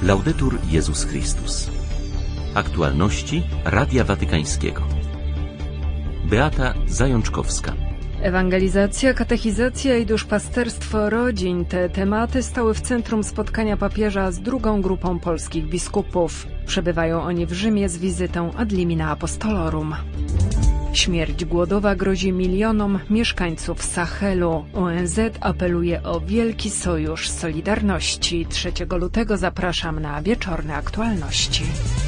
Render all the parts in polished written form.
Laudetur Jezus Chrystus. Aktualności Radia Watykańskiego. Beata Zajączkowska. Ewangelizacja, katechizacja i duszpasterstwo rodzin. Te tematy stały w centrum spotkania papieża z drugą grupą polskich biskupów. Przebywają oni w Rzymie z wizytą ad limina apostolorum. Śmierć głodowa grozi milionom mieszkańców Sahelu. ONZ apeluje o wielki sojusz Solidarności. 3 lutego zapraszam na wieczorne aktualności.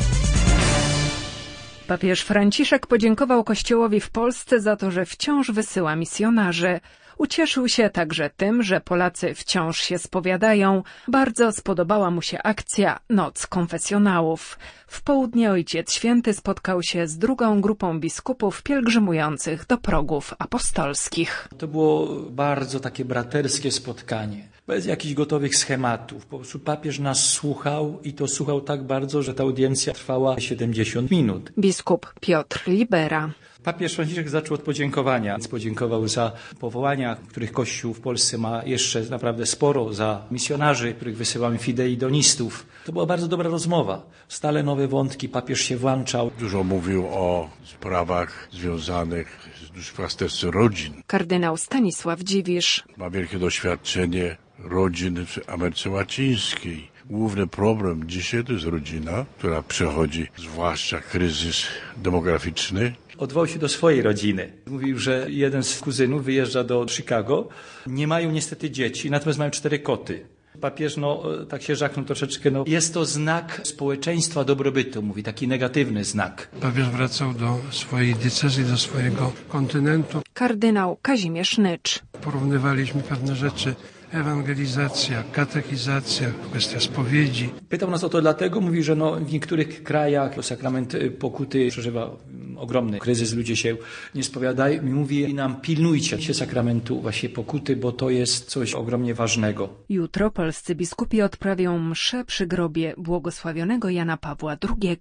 Papież Franciszek podziękował Kościołowi w Polsce za to, że wciąż wysyła misjonarzy. Ucieszył się także tym, że Polacy wciąż się spowiadają. Bardzo spodobała mu się akcja Noc Konfesjonałów. W południe Ojciec Święty spotkał się z drugą grupą biskupów pielgrzymujących do progów apostolskich. To było bardzo takie braterskie spotkanie. Bez jakichś gotowych schematów. Po prostu papież nas słuchał i to słuchał tak bardzo, że ta audiencja trwała 70 minut. Biskup Piotr Libera. Papież Franciszek zaczął od podziękowania. Więc podziękował za powołania, których Kościół w Polsce ma jeszcze naprawdę sporo, za misjonarzy, których wysyłamy fideidonistów. To była bardzo dobra rozmowa. Stale nowe wątki, papież się włączał. Dużo mówił o sprawach związanych z duszpasterstwem rodzin. Kardynał Stanisław Dziwisz. Ma wielkie doświadczenie rodzin w Ameryce Łacińskiej. Główny problem dzisiaj to jest rodzina, która przechodzi zwłaszcza kryzys demograficzny. Odwołał się do swojej rodziny. Mówił, że jeden z kuzynów wyjeżdża do Chicago. Nie mają niestety dzieci, natomiast mają 4 koty. Papież tak się żachnął troszeczkę. Jest to znak społeczeństwa dobrobytu, mówi, taki negatywny znak. Papież wracał do swojej diecezji, do swojego kontynentu. Kardynał Kazimierz Nycz. Porównywaliśmy pewne rzeczy. Ewangelizacja, katechizacja, kwestia spowiedzi. Pytał nas o to dlatego, mówi, że w niektórych krajach sakrament pokuty przeżywa ogromny kryzys, ludzie się nie spowiadają. Mówi nam, pilnujcie się sakramentu właśnie pokuty, bo to jest coś ogromnie ważnego. Jutro polscy biskupi odprawią mszę przy grobie błogosławionego Jana Pawła II.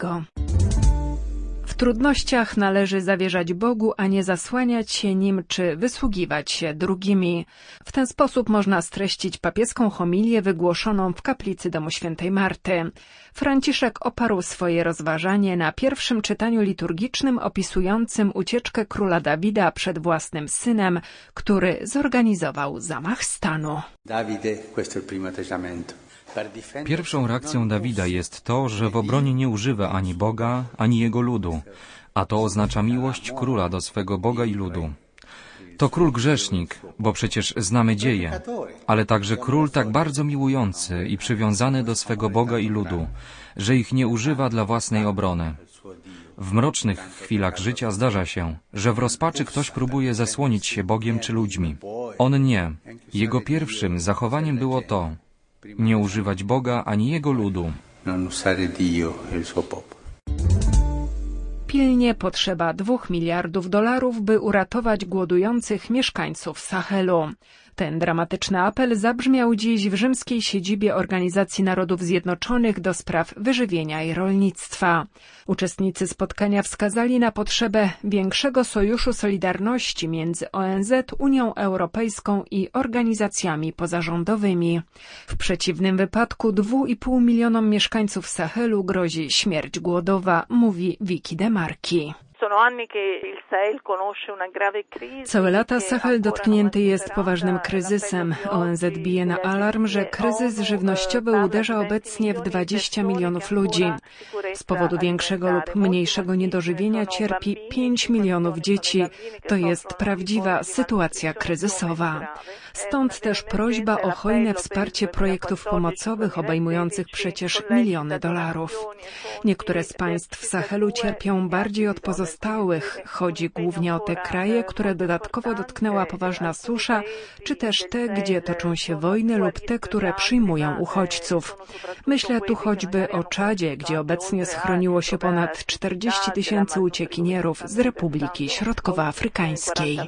W trudnościach należy zawierzać Bogu, a nie zasłaniać się Nim czy wysługiwać się drugimi. W ten sposób można streścić papieską homilię wygłoszoną w kaplicy domu świętej Marty. Franciszek oparł swoje rozważanie na pierwszym czytaniu liturgicznym opisującym ucieczkę króla Dawida przed własnym synem, który zorganizował zamach stanu. Pierwszą reakcją Dawida jest to, że w obronie nie używa ani Boga, ani jego ludu, a to oznacza miłość króla do swego Boga i ludu. To król grzesznik, bo przecież znamy dzieje, ale także król tak bardzo miłujący i przywiązany do swego Boga i ludu, że ich nie używa dla własnej obrony. W mrocznych chwilach życia zdarza się, że w rozpaczy ktoś próbuje zasłonić się Bogiem czy ludźmi. On nie. Jego pierwszym zachowaniem było to: nie używać Boga ani Jego ludu. Pilnie potrzeba $2 miliardów, by uratować głodujących mieszkańców Sahelu. Ten dramatyczny apel zabrzmiał dziś w rzymskiej siedzibie Organizacji Narodów Zjednoczonych do spraw wyżywienia i rolnictwa. Uczestnicy spotkania wskazali na potrzebę większego sojuszu solidarności między ONZ, Unią Europejską i organizacjami pozarządowymi. W przeciwnym wypadku 2,5 milionom mieszkańców Sahelu grozi śmierć głodowa, mówi Vicky De Marchi. Całe lata Sahel dotknięty jest poważnym kryzysem. ONZ bije na alarm, że kryzys żywnościowy uderza obecnie w 20 milionów ludzi. Z powodu większego lub mniejszego niedożywienia cierpi 5 milionów dzieci. To jest prawdziwa sytuacja kryzysowa. Stąd też prośba o hojne wsparcie projektów pomocowych obejmujących przecież miliony dolarów. Niektóre z państw Sahelu cierpią bardziej od pozostałych. Chodzi głównie o te kraje, które dodatkowo dotknęła poważna susza, czy też te, gdzie toczą się wojny lub te, które przyjmują uchodźców. Myślę tu choćby o Czadzie, gdzie obecnie schroniło się ponad 40 000 uciekinierów z Republiki Środkowoafrykańskiej.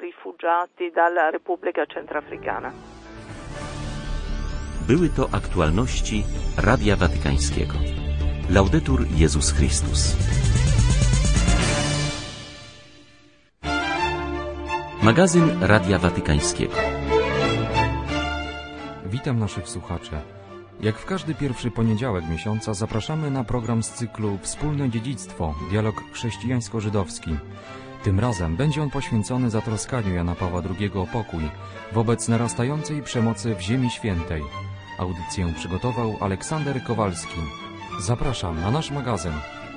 Były to aktualności Radia Watykańskiego. Laudetur Jezus Chrystus. Magazyn Radia Watykańskiego. Witam naszych słuchaczy. Jak w każdy pierwszy poniedziałek miesiąca zapraszamy na program z cyklu Wspólne dziedzictwo, dialog chrześcijańsko-żydowski. Tym razem będzie on poświęcony zatroskaniu Jana Pawła II o pokój wobec narastającej przemocy w Ziemi Świętej. Audycję przygotował Aleksander Kowalski. Zapraszam na nasz magazyn.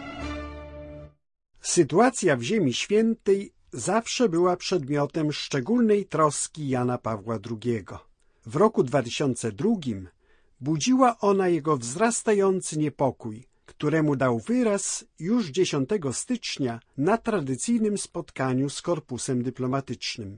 Sytuacja w Ziemi Świętej zawsze była przedmiotem szczególnej troski Jana Pawła II. W roku 2002 budziła ona jego wzrastający niepokój, któremu dał wyraz już 10 stycznia na tradycyjnym spotkaniu z korpusem dyplomatycznym.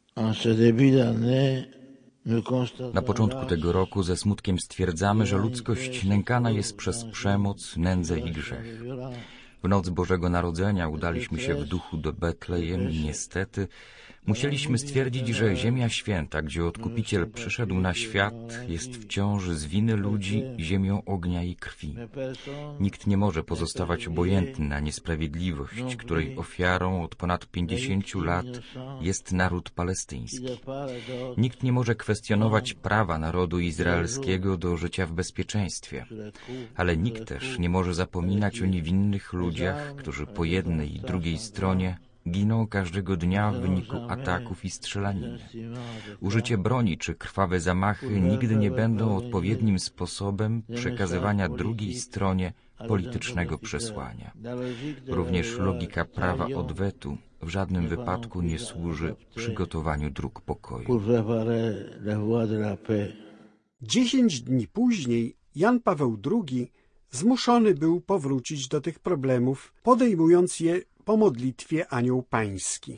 Na początku tego roku ze smutkiem stwierdzamy, że ludzkość nękana jest przez przemoc, nędzę i grzech. W noc Bożego Narodzenia udaliśmy się w duchu do Betlejem i niestety musieliśmy stwierdzić, że Ziemia Święta, gdzie Odkupiciel przyszedł na świat, jest wciąż z winy ludzi ziemią ognia i krwi. Nikt nie może pozostawać obojętny na niesprawiedliwość, której ofiarą od ponad 50 lat jest naród palestyński. Nikt nie może kwestionować prawa narodu izraelskiego do życia w bezpieczeństwie, ale nikt też nie może zapominać o niewinnych ludziach, którzy po jednej i drugiej stronie giną każdego dnia w wyniku ataków i strzelaniny. Użycie broni czy krwawe zamachy nigdy nie będą odpowiednim sposobem przekazywania drugiej stronie politycznego przesłania. Również logika prawa odwetu w żadnym wypadku nie służy przygotowaniu dróg pokoju. 10 dni później Jan Paweł II zmuszony był powrócić do tych problemów, podejmując je po modlitwie Anioł Pański.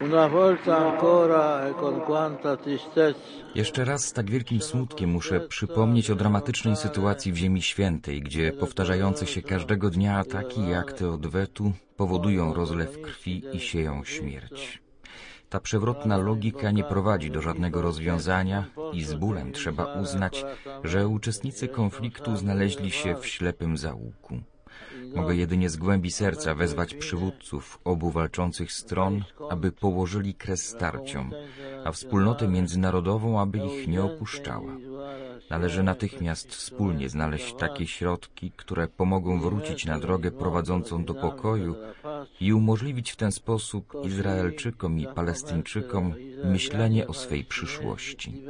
Jeszcze raz z tak wielkim smutkiem muszę przypomnieć o dramatycznej sytuacji w Ziemi Świętej, gdzie powtarzające się każdego dnia ataki i akty odwetu powodują rozlew krwi i sieją śmierć. Ta przewrotna logika nie prowadzi do żadnego rozwiązania i z bólem trzeba uznać, że uczestnicy konfliktu znaleźli się w ślepym zaułku. Mogę jedynie z głębi serca wezwać przywódców obu walczących stron, aby położyli kres starciom, a wspólnotę międzynarodową, aby ich nie opuszczała. Należy natychmiast wspólnie znaleźć takie środki, które pomogą wrócić na drogę prowadzącą do pokoju i umożliwić w ten sposób Izraelczykom i Palestyńczykom myślenie o swej przyszłości.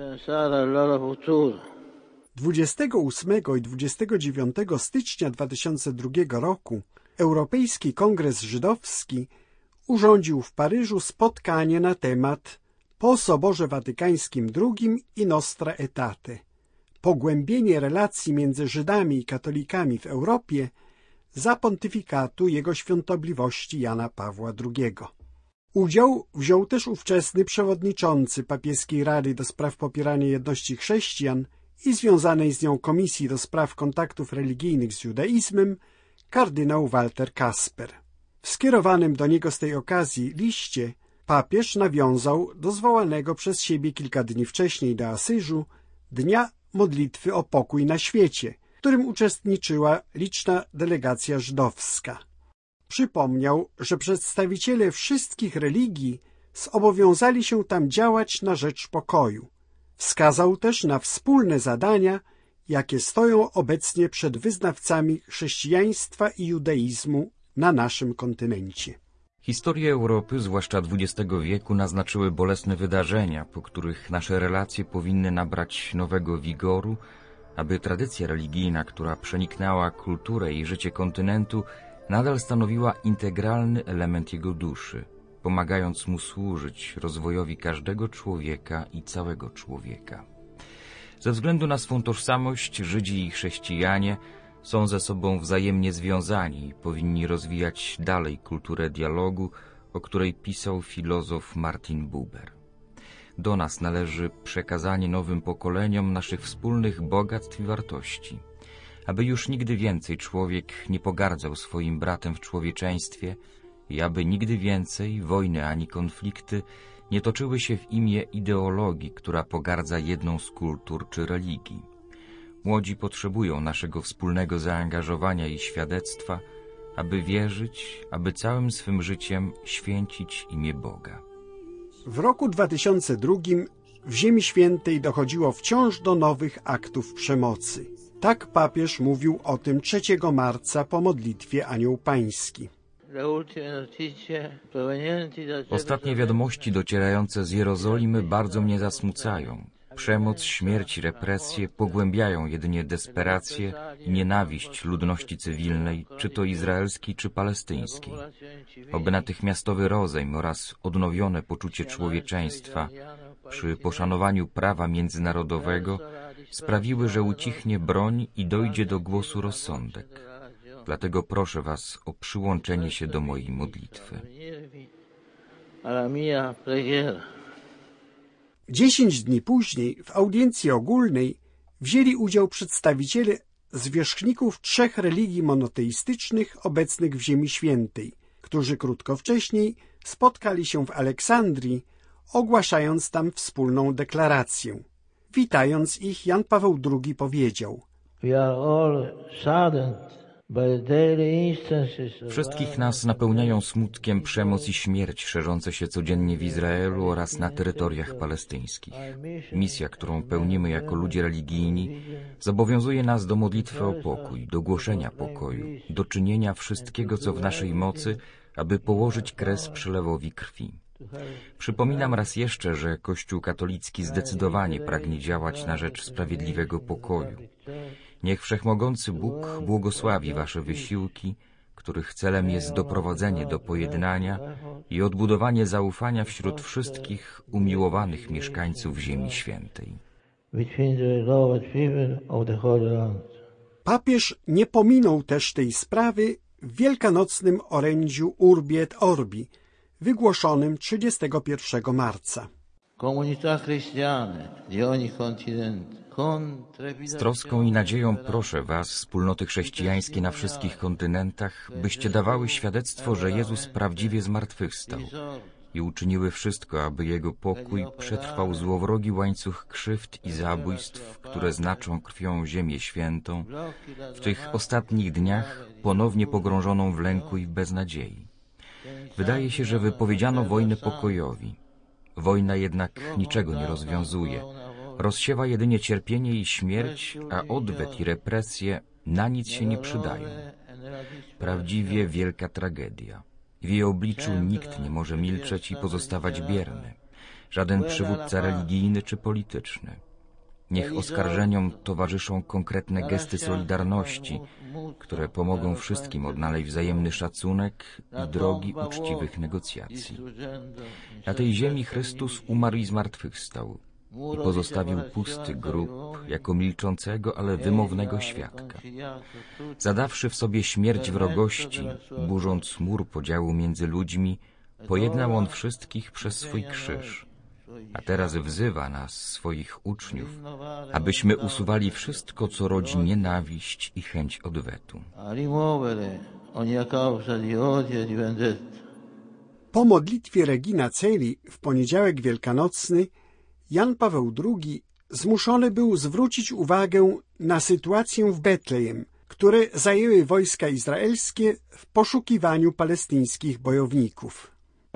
28 i 29 stycznia 2002 roku Europejski Kongres Żydowski urządził w Paryżu spotkanie na temat Po Soborze Watykańskim II i Nostra Aetate – pogłębienie relacji między Żydami i katolikami w Europie za pontyfikatu Jego Świątobliwości Jana Pawła II. Udział wziął też ówczesny przewodniczący Papieskiej Rady do spraw popierania jedności chrześcijan i związanej z nią Komisji do spraw kontaktów religijnych z judaizmem, kardynał Walter Kasper. W skierowanym do niego z tej okazji liście papież nawiązał do zwołanego przez siebie kilka dni wcześniej do Asyżu Dnia Modlitwy o Pokój na świecie, w którym uczestniczyła liczna delegacja żydowska. Przypomniał, że przedstawiciele wszystkich religii zobowiązali się tam działać na rzecz pokoju. Wskazał też na wspólne zadania, jakie stoją obecnie przed wyznawcami chrześcijaństwa i judaizmu na naszym kontynencie. Historie Europy, zwłaszcza XX wieku, naznaczyły bolesne wydarzenia, po których nasze relacje powinny nabrać nowego wigoru, aby tradycja religijna, która przeniknęła kulturę i życie kontynentu, nadal stanowiła integralny element jego duszy, pomagając mu służyć rozwojowi każdego człowieka i całego człowieka. Ze względu na swą tożsamość Żydzi i chrześcijanie są ze sobą wzajemnie związani i powinni rozwijać dalej kulturę dialogu, o której pisał filozof Martin Buber. Do nas należy przekazanie nowym pokoleniom naszych wspólnych bogactw i wartości, aby już nigdy więcej człowiek nie pogardzał swoim bratem w człowieczeństwie i aby nigdy więcej wojny ani konflikty nie toczyły się w imię ideologii, która pogardza jedną z kultur czy religii. Młodzi potrzebują naszego wspólnego zaangażowania i świadectwa, aby wierzyć, aby całym swym życiem święcić imię Boga. W roku 2002 w Ziemi Świętej dochodziło wciąż do nowych aktów przemocy. Tak papież mówił o tym 3 marca po modlitwie Anioł Pański. Ostatnie wiadomości docierające z Jerozolimy bardzo mnie zasmucają. Przemoc, śmierć i represje pogłębiają jedynie desperację i nienawiść ludności cywilnej, czy to izraelskiej, czy palestyńskiej. Oby natychmiastowy rozejm oraz odnowione poczucie człowieczeństwa przy poszanowaniu prawa międzynarodowego sprawiły, że ucichnie broń i dojdzie do głosu rozsądek. Dlatego proszę was o przyłączenie się do mojej modlitwy. 10 dni później w audiencji ogólnej wzięli udział przedstawiciele zwierzchników 3 religii monoteistycznych obecnych w Ziemi Świętej, którzy krótko wcześniej spotkali się w Aleksandrii, ogłaszając tam wspólną deklarację. Witając ich, Jan Paweł II powiedział: Wszystkich nas napełniają smutkiem przemoc i śmierć szerzące się codziennie w Izraelu oraz na terytoriach palestyńskich. Misja, którą pełnimy jako ludzie religijni, zobowiązuje nas do modlitwy o pokój, do głoszenia pokoju, do czynienia wszystkiego, co w naszej mocy, aby położyć kres przelewowi krwi. Przypominam raz jeszcze, że Kościół katolicki zdecydowanie pragnie działać na rzecz sprawiedliwego pokoju. Niech Wszechmogący Bóg błogosławi wasze wysiłki, których celem jest doprowadzenie do pojednania i odbudowanie zaufania wśród wszystkich umiłowanych mieszkańców Ziemi Świętej. Papież nie pominął też tej sprawy w wielkanocnym orędziu Urbi et Orbi, wygłoszonym 31 marca. Z troską i nadzieją proszę was, wspólnoty chrześcijańskie na wszystkich kontynentach, byście dawały świadectwo, że Jezus prawdziwie zmartwychwstał i uczyniły wszystko, aby Jego pokój przetrwał złowrogi łańcuch krzywd i zabójstw, które znaczą krwią Ziemię Świętą, w tych ostatnich dniach ponownie pogrążoną w lęku i w beznadziei. Wydaje się, że wypowiedziano wojnę pokojowi. Wojna jednak niczego nie rozwiązuje. Rozsiewa jedynie cierpienie i śmierć, a odwet i represje na nic się nie przydają. Prawdziwie wielka tragedia. W jej obliczu nikt nie może milczeć i pozostawać bierny. Żaden przywódca religijny czy polityczny. Niech oskarżeniom towarzyszą konkretne gesty solidarności, które pomogą wszystkim odnaleźć wzajemny szacunek i drogi uczciwych negocjacji. Na tej ziemi Chrystus umarł i zmartwychwstał i pozostawił pusty grób jako milczącego, ale wymownego świadka. Zadawszy w sobie śmierć wrogości, burząc mur podziału między ludźmi, pojednał On wszystkich przez swój krzyż. A teraz wzywa nas, swoich uczniów, abyśmy usuwali wszystko, co rodzi nienawiść i chęć odwetu. Po modlitwie Regina Coeli w poniedziałek wielkanocny Jan Paweł II zmuszony był zwrócić uwagę na sytuację w Betlejem, które zajęły wojska izraelskie w poszukiwaniu palestyńskich bojowników.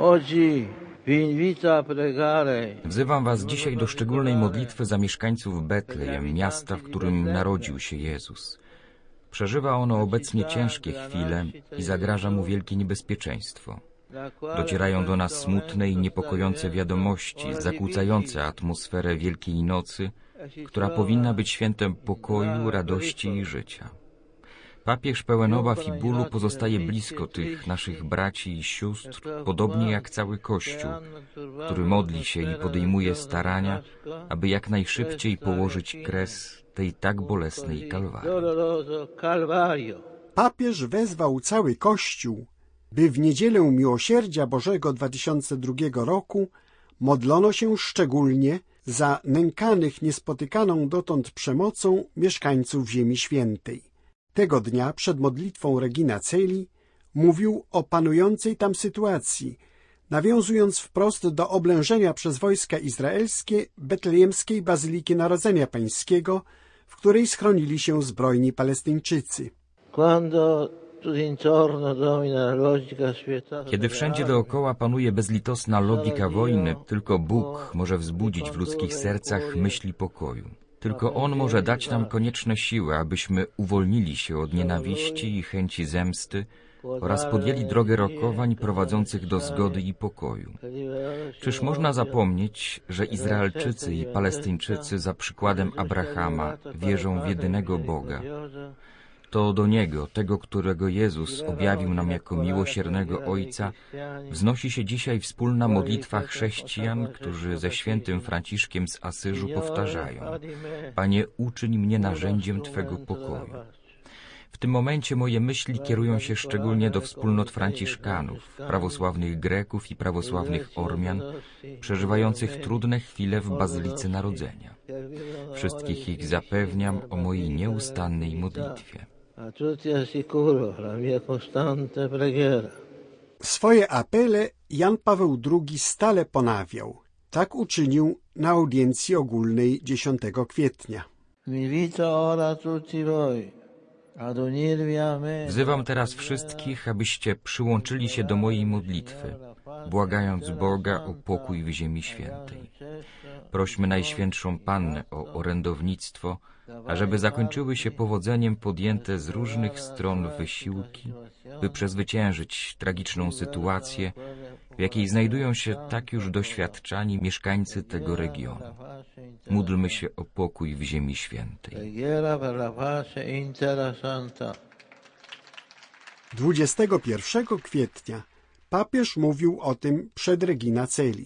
Wzywam was dzisiaj do szczególnej modlitwy za mieszkańców Betlejem, miasta, w którym narodził się Jezus. Przeżywa ono obecnie ciężkie chwile i zagraża mu wielkie niebezpieczeństwo. Docierają do nas smutne i niepokojące wiadomości, zakłócające atmosferę Wielkiej Nocy, która powinna być świętem pokoju, radości i życia. Papież pełen obaw i bólu pozostaje blisko tych naszych braci i sióstr, podobnie jak cały Kościół, który modli się i podejmuje starania, aby jak najszybciej położyć kres tej tak bolesnej kalwarii. Papież wezwał cały Kościół, by w Niedzielę Miłosierdzia Bożego 2002 roku modlono się szczególnie za nękanych niespotykaną dotąd przemocą mieszkańców Ziemi Świętej. Tego dnia przed modlitwą Regina Coeli mówił o panującej tam sytuacji, nawiązując wprost do oblężenia przez wojska izraelskie betlejemskiej Bazyliki Narodzenia Pańskiego, w której schronili się zbrojni Palestyńczycy. Kiedy wszędzie dookoła panuje bezlitosna logika wojny, tylko Bóg może wzbudzić w ludzkich sercach myśli pokoju. Tylko On może dać nam konieczne siły, abyśmy uwolnili się od nienawiści i chęci zemsty oraz podjęli drogę rokowań prowadzących do zgody i pokoju. Czyż można zapomnieć, że Izraelczycy i Palestyńczycy za przykładem Abrahama wierzą w jedynego Boga? To do Niego, tego, którego Jezus objawił nam jako miłosiernego Ojca, wznosi się dzisiaj wspólna modlitwa chrześcijan, którzy ze świętym Franciszkiem z Asyżu powtarzają: Panie, uczyń mnie narzędziem Twego pokoju. W tym momencie moje myśli kierują się szczególnie do wspólnot franciszkanów, prawosławnych Greków i prawosławnych Ormian, przeżywających trudne chwile w Bazylice Narodzenia. Wszystkich ich zapewniam o mojej nieustannej modlitwie. Swoje apele Jan Paweł II stale ponawiał. Tak uczynił na audiencji ogólnej 10 kwietnia. Wzywam teraz wszystkich, abyście przyłączyli się do mojej modlitwy, błagając Boga o pokój w Ziemi Świętej. Prośmy Najświętszą Pannę o orędownictwo, ażeby zakończyły się powodzeniem podjęte z różnych stron wysiłki, by przezwyciężyć tragiczną sytuację, w jakiej znajdują się tak już doświadczani mieszkańcy tego regionu. Módlmy się o pokój w Ziemi Świętej. 21 kwietnia papież mówił o tym przed Regina Coeli.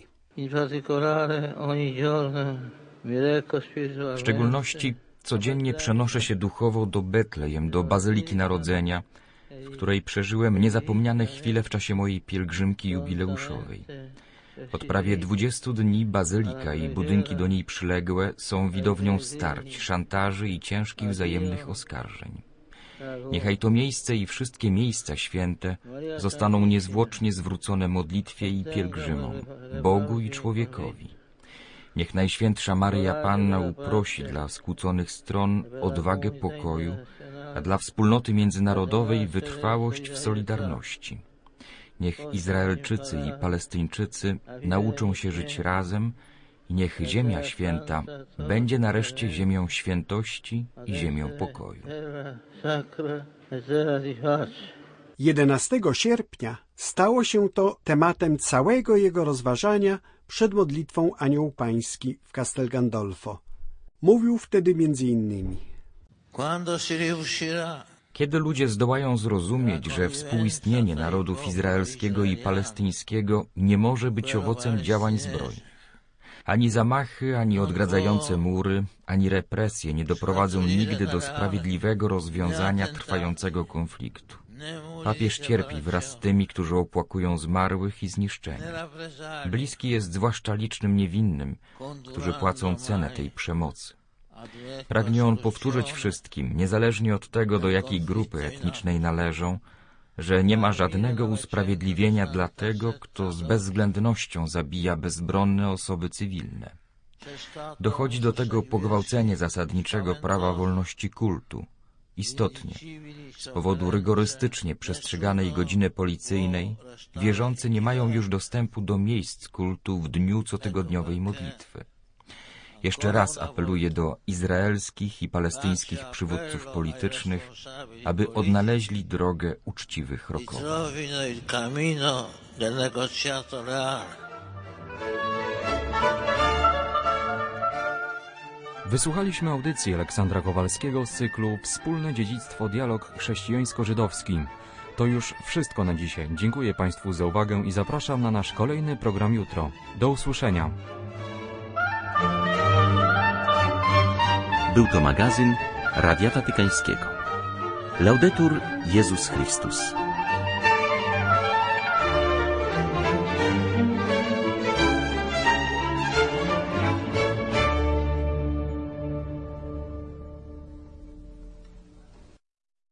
W szczególności codziennie przenoszę się duchowo do Betlejem, do Bazyliki Narodzenia, w której przeżyłem niezapomniane chwile w czasie mojej pielgrzymki jubileuszowej. Od prawie 20 dni bazylika i budynki do niej przyległe są widownią starć, szantaży i ciężkich wzajemnych oskarżeń. Niechaj to miejsce i wszystkie miejsca święte zostaną niezwłocznie zwrócone modlitwie i pielgrzymom, Bogu i człowiekowi. Niech Najświętsza Maryja Panna uprosi dla skłóconych stron odwagę pokoju, a dla wspólnoty międzynarodowej wytrwałość w solidarności. Niech Izraelczycy i Palestyńczycy nauczą się żyć razem i niech Ziemia Święta będzie nareszcie ziemią świętości i ziemią pokoju. 11 sierpnia stało się to tematem całego jego rozważania przed modlitwą Anioł Pański w Castel Gandolfo. Mówił wtedy między innymi: Kiedy ludzie zdołają zrozumieć, że współistnienie narodów izraelskiego i palestyńskiego nie może być owocem działań zbrojnych, ani zamachy, ani odgradzające mury, ani represje nie doprowadzą nigdy do sprawiedliwego rozwiązania trwającego konfliktu. Papież cierpi wraz z tymi, którzy opłakują zmarłych i zniszczeni. Bliski jest zwłaszcza licznym niewinnym, którzy płacą cenę tej przemocy. Pragnie on powtórzyć wszystkim, niezależnie od tego, do jakiej grupy etnicznej należą, że nie ma żadnego usprawiedliwienia dla tego, kto z bezwzględnością zabija bezbronne osoby cywilne. Dochodzi do tego pogwałcenie zasadniczego prawa wolności kultu. Istotnie, z powodu rygorystycznie przestrzeganej godziny policyjnej, wierzący nie mają już dostępu do miejsc kultu w dniu cotygodniowej modlitwy. Jeszcze raz apeluję do izraelskich i palestyńskich przywódców politycznych, aby odnaleźli drogę uczciwych rokowań. Wysłuchaliśmy audycji Aleksandra Kowalskiego z cyklu Wspólne dziedzictwo, dialog chrześcijańsko-żydowski. To już wszystko na dzisiaj. Dziękuję Państwu za uwagę i zapraszam na nasz kolejny program jutro. Do usłyszenia. Był to magazyn Radia Watykańskiego. Laudetur Jezus Chrystus.